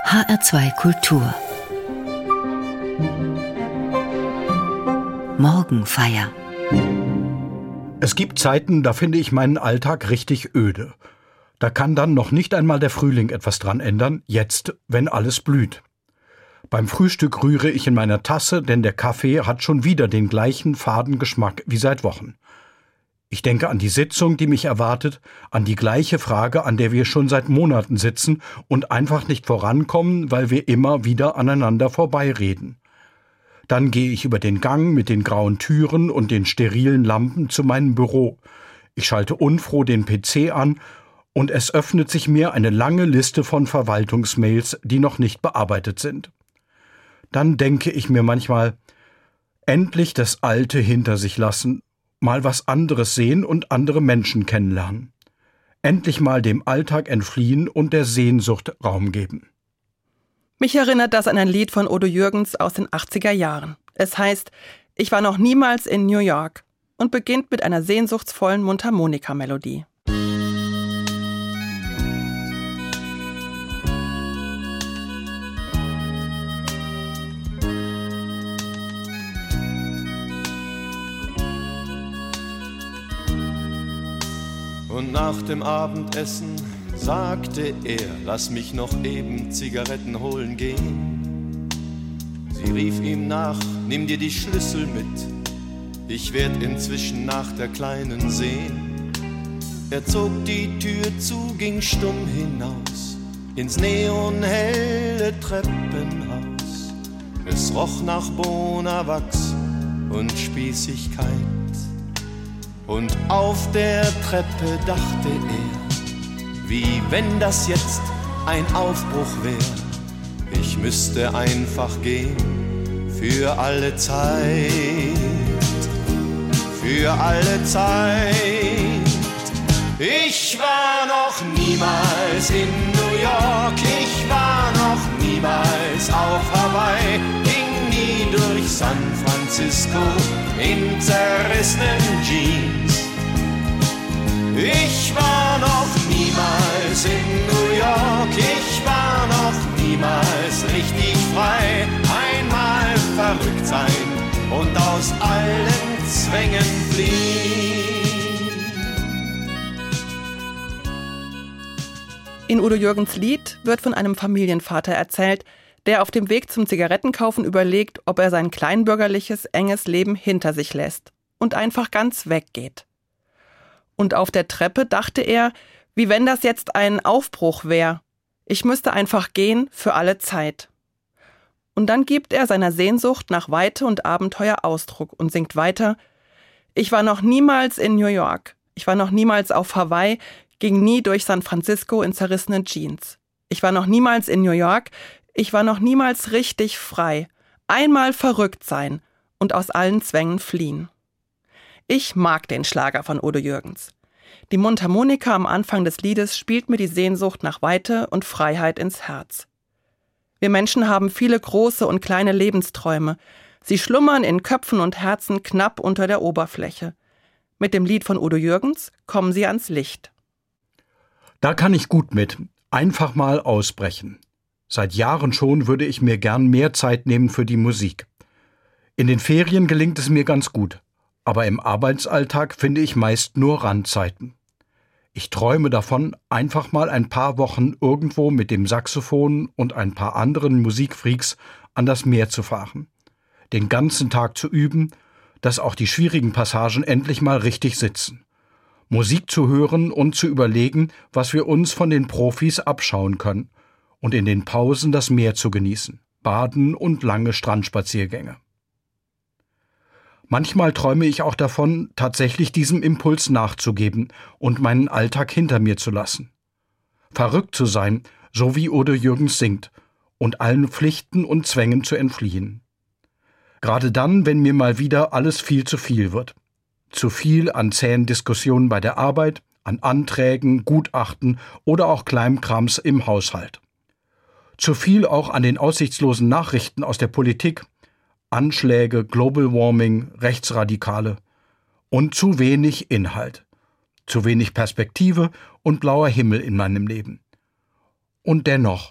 HR2 Kultur Morgenfeier. Es gibt Zeiten, da finde ich meinen Alltag richtig öde. Da kann dann noch nicht einmal der Frühling etwas dran ändern, jetzt, wenn alles blüht. Beim Frühstück rühre ich in meiner Tasse, denn der Kaffee hat schon wieder den gleichen faden Geschmack wie seit Wochen. Ich denke an die Sitzung, die mich erwartet, an die gleiche Frage, an der wir schon seit Monaten sitzen und einfach nicht vorankommen, weil wir immer wieder aneinander vorbeireden. Dann gehe ich über den Gang mit den grauen Türen und den sterilen Lampen zu meinem Büro. Ich schalte unfroh den PC an und es öffnet sich mir eine lange Liste von Verwaltungsmails, die noch nicht bearbeitet sind. Dann denke ich mir manchmal, endlich das Alte hinter sich lassen, mal was anderes sehen und andere Menschen kennenlernen. Endlich mal dem Alltag entfliehen und der Sehnsucht Raum geben. Mich erinnert das an ein Lied von Udo Jürgens aus den 80er Jahren. Es heißt, ich war noch niemals in New York und beginnt mit einer sehnsuchtsvollen Mundharmonika-Melodie. Und nach dem Abendessen sagte er, lass mich noch eben Zigaretten holen gehen. Sie rief ihm nach, nimm dir die Schlüssel mit, ich werd inzwischen nach der Kleinen sehen. Er zog die Tür zu, ging stumm hinaus, ins neonhelle Treppenhaus. Es roch nach Bonawachs und Spießigkeit. Und auf der Treppe dachte er, wie wenn das jetzt ein Aufbruch wär. Ich müsste einfach gehen, für alle Zeit, für alle Zeit. Ich war noch niemals in New York, ich war noch niemals auf Hawaii, ging nie durch San Francisco in zerrissenen Jeans. Ich war noch niemals in New York, ich war noch niemals richtig frei. Einmal verrückt sein und aus allen Zwängen fliehen. In Udo Jürgens Lied wird von einem Familienvater erzählt, der auf dem Weg zum Zigarettenkaufen überlegt, ob er sein kleinbürgerliches, enges Leben hinter sich lässt und einfach ganz weggeht. Und auf der Treppe dachte er, wie wenn das jetzt ein Aufbruch wäre. Ich müsste einfach gehen für alle Zeit. Und dann gibt er seiner Sehnsucht nach Weite und Abenteuer Ausdruck und singt weiter: Ich war noch niemals in New York, ich war noch niemals auf Hawaii, ging nie durch San Francisco in zerrissenen Jeans. Ich war noch niemals in New York, ich war noch niemals richtig frei. Einmal verrückt sein und aus allen Zwängen fliehen. Ich mag den Schlager von Udo Jürgens. Die Mundharmonika am Anfang des Liedes spielt mir die Sehnsucht nach Weite und Freiheit ins Herz. Wir Menschen haben viele große und kleine Lebensträume. Sie schlummern in Köpfen und Herzen knapp unter der Oberfläche. Mit dem Lied von Udo Jürgens kommen sie ans Licht. Da kann ich gut mit. Einfach mal ausbrechen. Seit Jahren schon würde ich mir gern mehr Zeit nehmen für die Musik. In den Ferien gelingt es mir ganz gut, aber im Arbeitsalltag finde ich meist nur Randzeiten. Ich träume davon, einfach mal ein paar Wochen irgendwo mit dem Saxophon und ein paar anderen Musikfreaks an das Meer zu fahren, den ganzen Tag zu üben, dass auch die schwierigen Passagen endlich mal richtig sitzen. Musik zu hören und zu überlegen, was wir uns von den Profis abschauen können und in den Pausen das Meer zu genießen, Baden und lange Strandspaziergänge. Manchmal träume ich auch davon, tatsächlich diesem Impuls nachzugeben und meinen Alltag hinter mir zu lassen. Verrückt zu sein, so wie Udo Jürgens singt, und allen Pflichten und Zwängen zu entfliehen. Gerade dann, wenn mir mal wieder alles viel zu viel wird. Zu viel an zähen Diskussionen bei der Arbeit, an Anträgen, Gutachten oder auch Kleinkrams im Haushalt. Zu viel auch an den aussichtslosen Nachrichten aus der Politik, Anschläge, Global Warming, Rechtsradikale und zu wenig Inhalt, zu wenig Perspektive und blauer Himmel in meinem Leben. Und dennoch,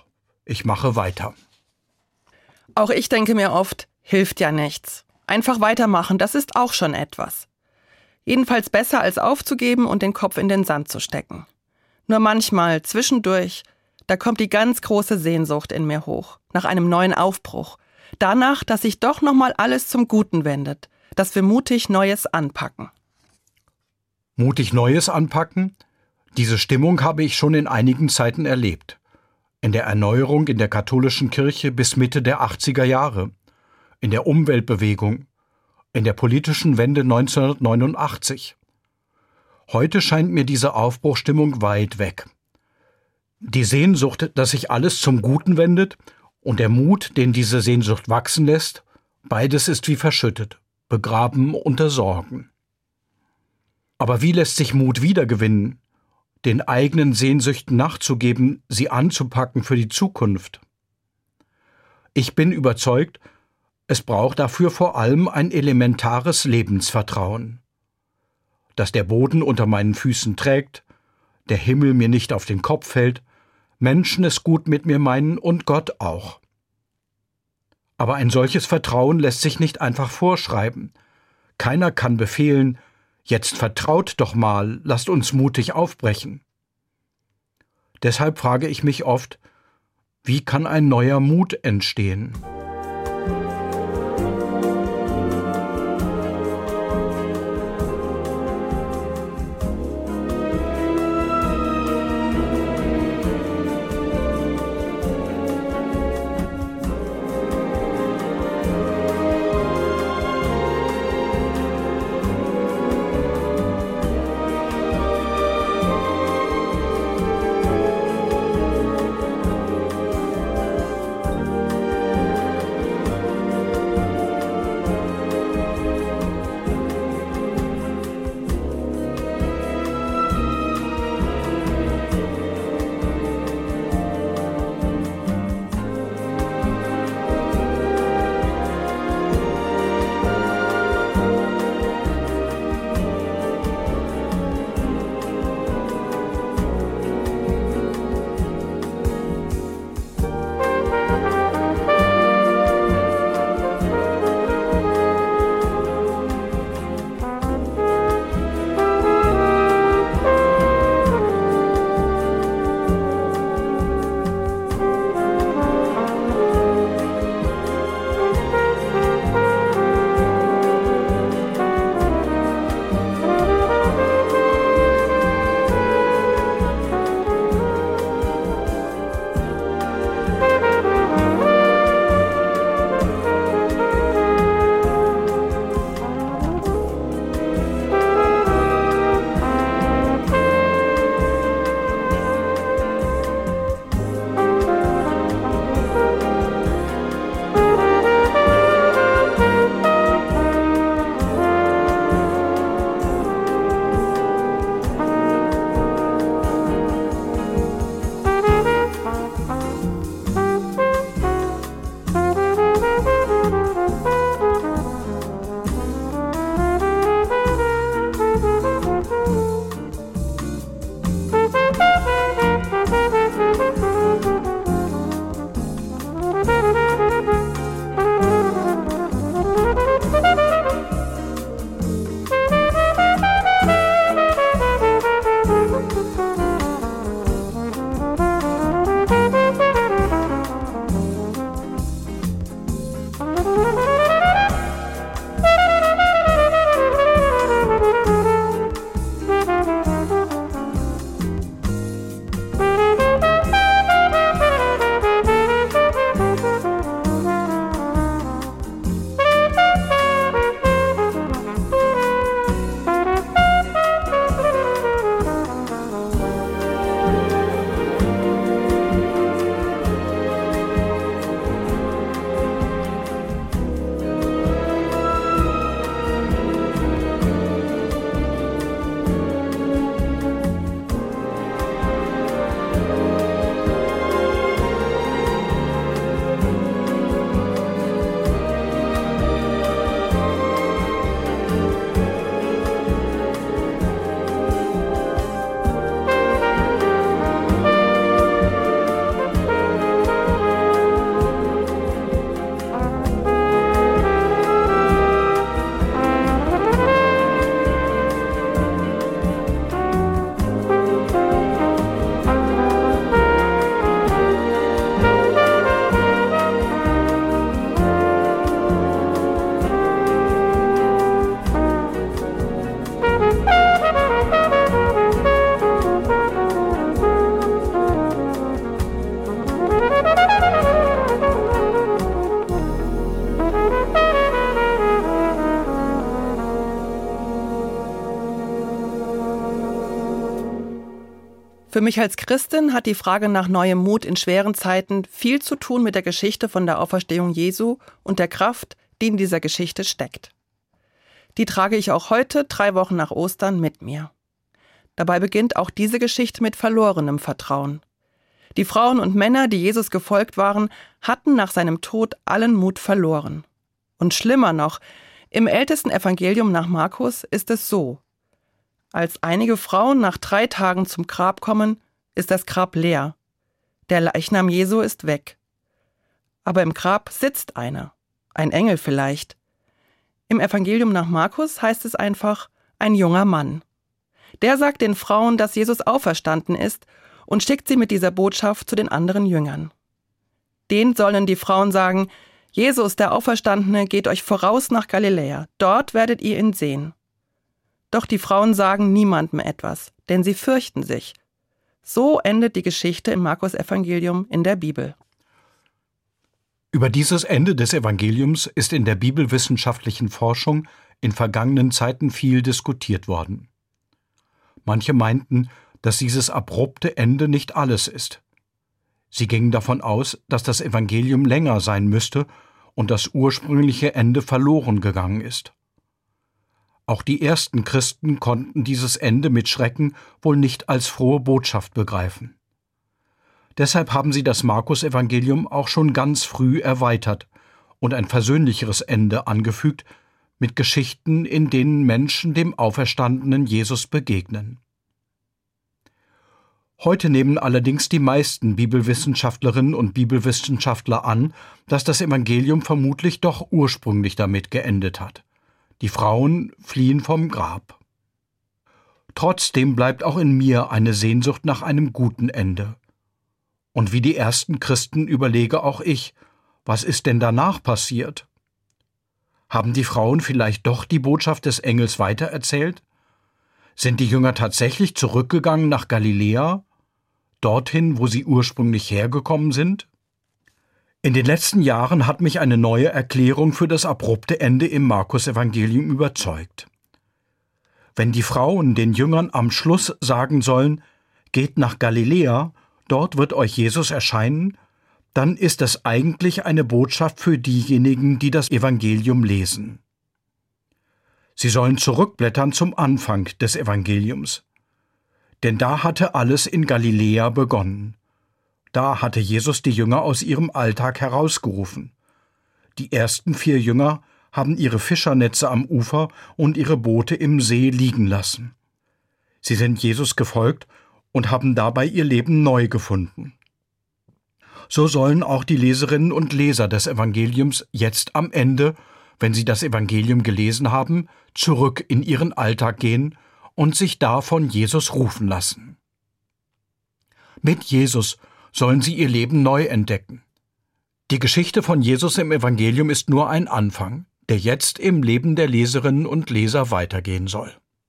Ich mache weiter. Auch ich denke mir oft, hilft ja nichts. Einfach weitermachen, das ist auch schon etwas. Jedenfalls besser als aufzugeben und den Kopf in den Sand zu stecken. Nur manchmal, zwischendurch, da kommt die ganz große Sehnsucht in mir hoch, nach einem neuen Aufbruch. Danach, dass sich doch nochmal alles zum Guten wendet, dass wir mutig Neues anpacken. Mutig Neues anpacken? Diese Stimmung habe ich schon in einigen Zeiten erlebt. In der Erneuerung in der katholischen Kirche bis Mitte der 80er Jahre, in der Umweltbewegung, in der politischen Wende 1989. Heute scheint mir diese Aufbruchstimmung weit weg. Die Sehnsucht, dass sich alles zum Guten wendet, und der Mut, den diese Sehnsucht wachsen lässt, beides ist wie verschüttet, begraben unter Sorgen. Aber wie lässt sich Mut wiedergewinnen, den eigenen Sehnsüchten nachzugeben, sie anzupacken für die Zukunft? Ich bin überzeugt, es braucht dafür vor allem ein elementares Lebensvertrauen. Dass der Boden unter meinen Füßen trägt, der Himmel mir nicht auf den Kopf fällt, Menschen es gut mit mir meinen und Gott auch. Aber ein solches Vertrauen lässt sich nicht einfach vorschreiben. Keiner kann befehlen, jetzt vertraut doch mal, lasst uns mutig aufbrechen. Deshalb frage ich mich oft, wie kann ein neuer Mut entstehen? Für mich als Christin hat die Frage nach neuem Mut in schweren Zeiten viel zu tun mit der Geschichte von der Auferstehung Jesu und der Kraft, die in dieser Geschichte steckt. Die trage ich auch heute, 3 Wochen nach Ostern, mit mir. Dabei beginnt auch diese Geschichte mit verlorenem Vertrauen. Die Frauen und Männer, die Jesus gefolgt waren, hatten nach seinem Tod allen Mut verloren. Und schlimmer noch, im ältesten Evangelium nach Markus ist es so: Als einige Frauen nach 3 Tagen zum Grab kommen, ist das Grab leer. Der Leichnam Jesu ist weg. Aber im Grab sitzt einer, ein Engel vielleicht. Im Evangelium nach Markus heißt es einfach, ein junger Mann. Der sagt den Frauen, dass Jesus auferstanden ist und schickt sie mit dieser Botschaft zu den anderen Jüngern. Denen sollen die Frauen sagen: Jesus, der Auferstandene, geht euch voraus nach Galiläa. Dort werdet ihr ihn sehen. Doch die Frauen sagen niemandem etwas, denn sie fürchten sich. So endet die Geschichte im Markus-Evangelium in der Bibel. Über dieses Ende des Evangeliums ist in der bibelwissenschaftlichen Forschung in vergangenen Zeiten viel diskutiert worden. Manche meinten, dass dieses abrupte Ende nicht alles ist. Sie gingen davon aus, dass das Evangelium länger sein müsste und das ursprüngliche Ende verloren gegangen ist. Auch die ersten Christen konnten dieses Ende mit Schrecken wohl nicht als frohe Botschaft begreifen. Deshalb haben sie das Markus-Evangelium auch schon ganz früh erweitert und ein versöhnlicheres Ende angefügt, mit Geschichten, in denen Menschen dem auferstandenen Jesus begegnen. Heute nehmen allerdings die meisten Bibelwissenschaftlerinnen und Bibelwissenschaftler an, dass das Evangelium vermutlich doch ursprünglich damit geendet hat. Die Frauen fliehen vom Grab. Trotzdem bleibt auch in mir eine Sehnsucht nach einem guten Ende. Und wie die ersten Christen überlege auch ich, was ist denn danach passiert? Haben die Frauen vielleicht doch die Botschaft des Engels weitererzählt? Sind die Jünger tatsächlich zurückgegangen nach Galiläa, dorthin, wo sie ursprünglich hergekommen sind? In den letzten Jahren hat mich eine neue Erklärung für das abrupte Ende im Markus-Evangelium überzeugt. Wenn die Frauen den Jüngern am Schluss sagen sollen, geht nach Galiläa, dort wird euch Jesus erscheinen, dann ist es eigentlich eine Botschaft für diejenigen, die das Evangelium lesen. Sie sollen zurückblättern zum Anfang des Evangeliums. Denn da hatte alles in Galiläa begonnen. Da hatte Jesus die Jünger aus ihrem Alltag herausgerufen. Die ersten 4 Jünger haben ihre Fischernetze am Ufer und ihre Boote im See liegen lassen. Sie sind Jesus gefolgt und haben dabei ihr Leben neu gefunden. So sollen auch die Leserinnen und Leser des Evangeliums jetzt am Ende, wenn sie das Evangelium gelesen haben, zurück in ihren Alltag gehen und sich da von Jesus rufen lassen. Mit Jesus sollen sie ihr Leben neu entdecken. Die Geschichte von Jesus im Evangelium ist nur ein Anfang, der jetzt im Leben der Leserinnen und Leser weitergehen soll.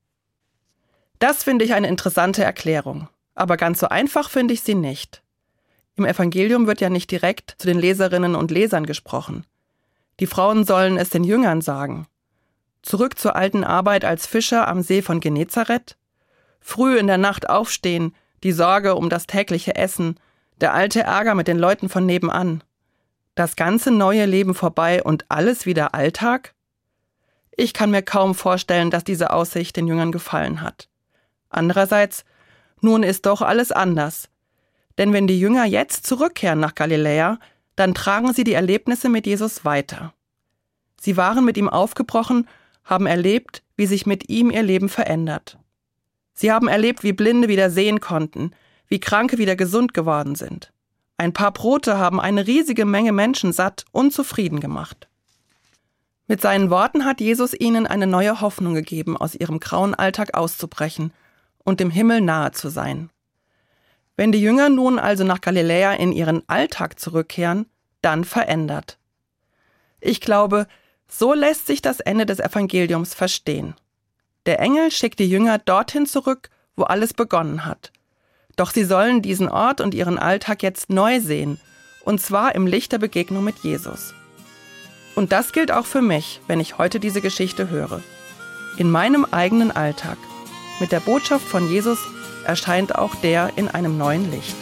Das finde ich eine interessante Erklärung. Aber ganz so einfach finde ich sie nicht. Im Evangelium wird ja nicht direkt zu den Leserinnen und Lesern gesprochen. Die Frauen sollen es den Jüngern sagen. Zurück zur alten Arbeit als Fischer am See von Genezareth? Früh in der Nacht aufstehen, die Sorge um das tägliche Essen, der alte Ärger mit den Leuten von nebenan. Das ganze neue Leben vorbei und alles wieder Alltag? Ich kann mir kaum vorstellen, dass diese Aussicht den Jüngern gefallen hat. Andererseits, nun ist doch alles anders. Denn wenn die Jünger jetzt zurückkehren nach Galiläa, dann tragen sie die Erlebnisse mit Jesus weiter. Sie waren mit ihm aufgebrochen, haben erlebt, wie sich mit ihm ihr Leben verändert. Sie haben erlebt, wie Blinde wieder sehen konnten, wie Kranke wieder gesund geworden sind. Ein paar Brote haben eine riesige Menge Menschen satt und zufrieden gemacht. Mit seinen Worten hat Jesus ihnen eine neue Hoffnung gegeben, aus ihrem grauen Alltag auszubrechen und dem Himmel nahe zu sein. Wenn die Jünger nun also nach Galiläa in ihren Alltag zurückkehren, dann verändert. Ich glaube, so lässt sich das Ende des Evangeliums verstehen. Der Engel schickt die Jünger dorthin zurück, wo alles begonnen hat. Doch sie sollen diesen Ort und ihren Alltag jetzt neu sehen, und zwar im Licht der Begegnung mit Jesus. Und das gilt auch für mich, wenn ich heute diese Geschichte höre. In meinem eigenen Alltag, mit der Botschaft von Jesus, erscheint auch der in einem neuen Licht.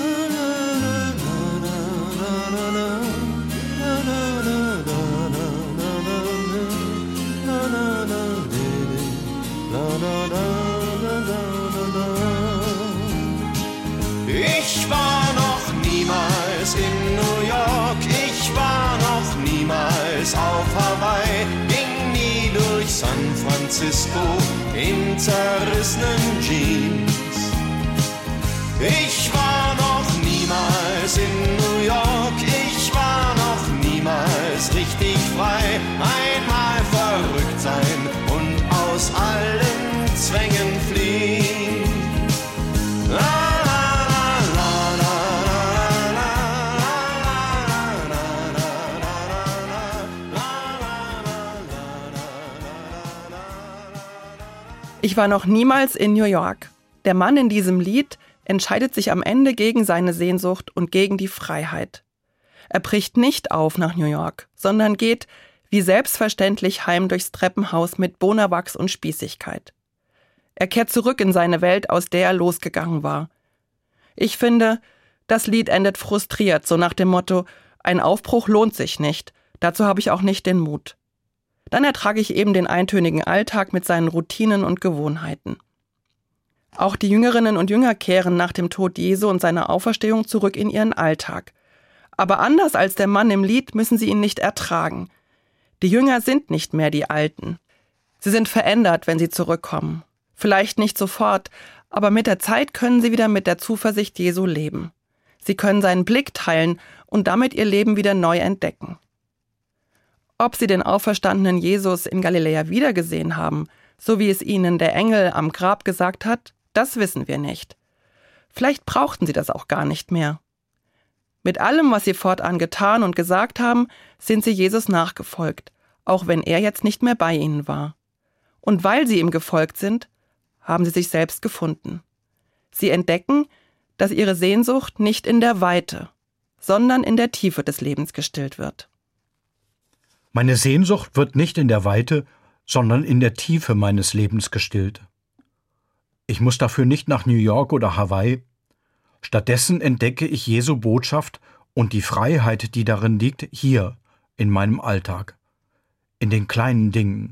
Ich war noch niemals in New York, ich war noch niemals auf Hawaii, ging nie durch San Francisco in zerrissenen Jeans. Ich war noch niemals in New York, ich war noch niemals richtig frei, einmal verrückt sein und aus allen Zwängen fliehen. Ich war noch niemals in New York. Der Mann in diesem Lied entscheidet sich am Ende gegen seine Sehnsucht und gegen die Freiheit. Er bricht nicht auf nach New York, sondern geht wie selbstverständlich heim durchs Treppenhaus mit Bonawachs und Spießigkeit. Er kehrt zurück in seine Welt, aus der er losgegangen war. Ich finde, das Lied endet frustriert, so nach dem Motto, ein Aufbruch lohnt sich nicht, dazu habe ich auch nicht den Mut. Dann ertrage ich eben den eintönigen Alltag mit seinen Routinen und Gewohnheiten. Auch die Jüngerinnen und Jünger kehren nach dem Tod Jesu und seiner Auferstehung zurück in ihren Alltag. Aber anders als der Mann im Lied müssen sie ihn nicht ertragen. Die Jünger sind nicht mehr die Alten. Sie sind verändert, wenn sie zurückkommen. Vielleicht nicht sofort, aber mit der Zeit können sie wieder mit der Zuversicht Jesu leben. Sie können seinen Blick teilen und damit ihr Leben wieder neu entdecken. Ob sie den auferstandenen Jesus in Galiläa wiedergesehen haben, so wie es ihnen der Engel am Grab gesagt hat, das wissen wir nicht. Vielleicht brauchten sie das auch gar nicht mehr. Mit allem, was sie fortan getan und gesagt haben, sind sie Jesus nachgefolgt, auch wenn er jetzt nicht mehr bei ihnen war. Und weil sie ihm gefolgt sind, haben sie sich selbst gefunden. Sie entdecken, dass ihre Sehnsucht nicht in der Weite, sondern in der Tiefe des Lebens gestillt wird. Meine Sehnsucht wird nicht in der Weite, sondern in der Tiefe meines Lebens gestillt. Ich muss dafür nicht nach New York oder Hawaii. Stattdessen entdecke ich Jesu Botschaft und die Freiheit, die darin liegt, hier in meinem Alltag, in den kleinen Dingen.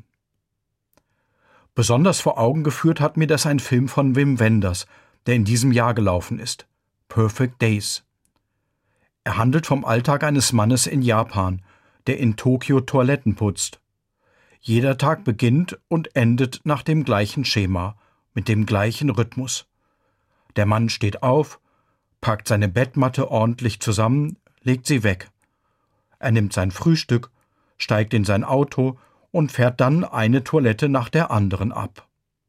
Besonders vor Augen geführt hat mir das ein Film von Wim Wenders, der in diesem Jahr gelaufen ist, Perfect Days. Er handelt vom Alltag eines Mannes in Japan, der in Tokio Toiletten putzt. Jeder Tag beginnt und endet nach dem gleichen Schema, mit dem gleichen Rhythmus. Der Mann steht auf, packt seine Bettmatte ordentlich zusammen, legt sie weg. Er nimmt sein Frühstück, steigt in sein Auto und fährt dann eine Toilette nach der anderen ab.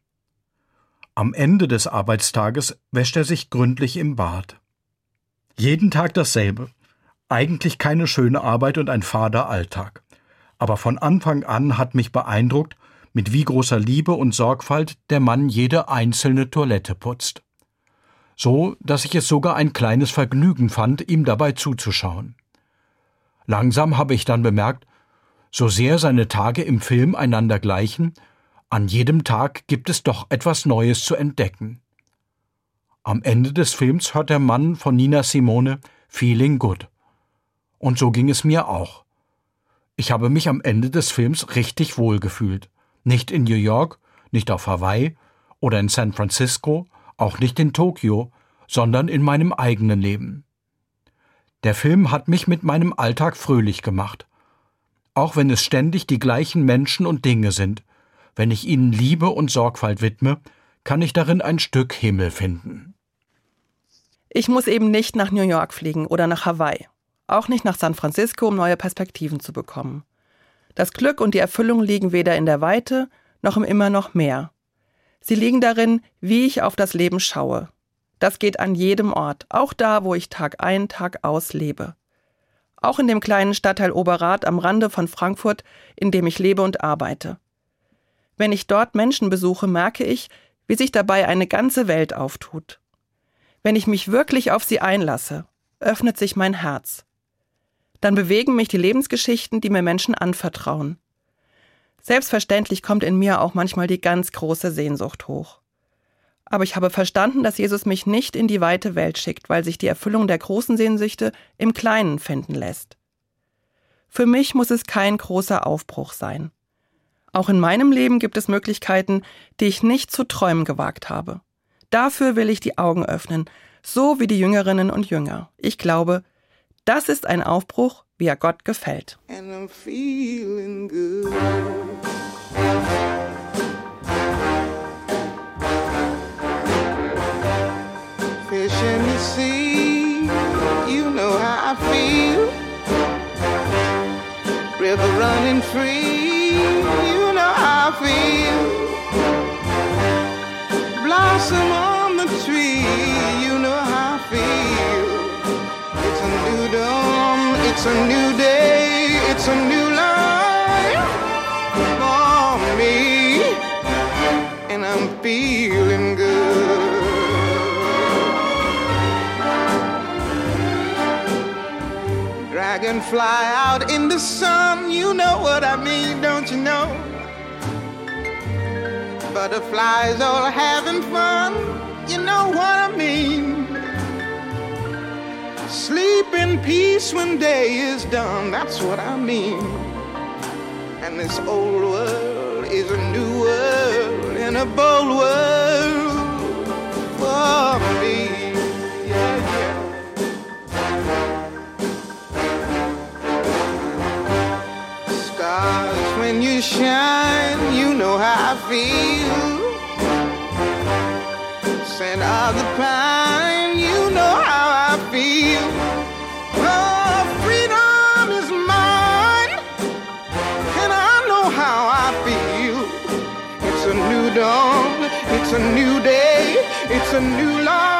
Am Ende des Arbeitstages wäscht er sich gründlich im Bad. Jeden Tag dasselbe. Eigentlich keine schöne Arbeit und ein fader Alltag. Aber von Anfang an hat mich beeindruckt, mit wie großer Liebe und Sorgfalt der Mann jede einzelne Toilette putzt. So, dass ich es sogar ein kleines Vergnügen fand, ihm dabei zuzuschauen. Langsam habe ich dann bemerkt, so sehr seine Tage im Film einander gleichen, an jedem Tag gibt es doch etwas Neues zu entdecken. Am Ende des Films hört der Mann von Nina Simone Feeling Good. Und so ging es mir auch. Ich habe mich am Ende des Films richtig wohl gefühlt. Nicht in New York, nicht auf Hawaii oder in San Francisco, auch nicht in Tokio, sondern in meinem eigenen Leben. Der Film hat mich mit meinem Alltag fröhlich gemacht. Auch wenn es ständig die gleichen Menschen und Dinge sind, wenn ich ihnen Liebe und Sorgfalt widme, kann ich darin ein Stück Himmel finden. Ich muss eben nicht nach New York fliegen oder nach Hawaii. Auch nicht nach San Francisco, um neue Perspektiven zu bekommen. Das Glück und die Erfüllung liegen weder in der Weite, noch im Immer noch mehr. Sie liegen darin, wie ich auf das Leben schaue. Das geht an jedem Ort, auch da, wo ich Tag ein, Tag aus lebe. Auch in dem kleinen Stadtteil Oberrath am Rande von Frankfurt, in dem ich lebe und arbeite. Wenn ich dort Menschen besuche, merke ich, wie sich dabei eine ganze Welt auftut. Wenn ich mich wirklich auf sie einlasse, öffnet sich mein Herz. Dann bewegen mich die Lebensgeschichten, die mir Menschen anvertrauen. Selbstverständlich kommt in mir auch manchmal die ganz große Sehnsucht hoch. Aber ich habe verstanden, dass Jesus mich nicht in die weite Welt schickt, weil sich die Erfüllung der großen Sehnsüchte im Kleinen finden lässt. Für mich muss es kein großer Aufbruch sein. Auch in meinem Leben gibt es Möglichkeiten, die ich nicht zu träumen gewagt habe. Dafür will ich die Augen öffnen, so wie die Jüngerinnen und Jünger. Ich glaube, das ist ein Aufbruch, wie er Gott gefällt. And I'm feeling good. Fish in the sea, you know how I feel. River running free, you know how I feel. Blossom on the tree, you know how I feel. It's a new dawn, it's a new day, it's a new life for me, and I'm feeling good. Dragonfly out in the sun, you know what I mean, don't you know? Butterflies all having fun, you know what I mean. Sleep in peace when day is done, that's what I mean. And this old world is a new world and a bold world for me. Yeah, yeah. Stars, when you shine, you know how I feel. Scent of the pine, you know how I feel. Oh, freedom is mine, and I know how I feel. It's a new dawn, it's a new day, it's a new life.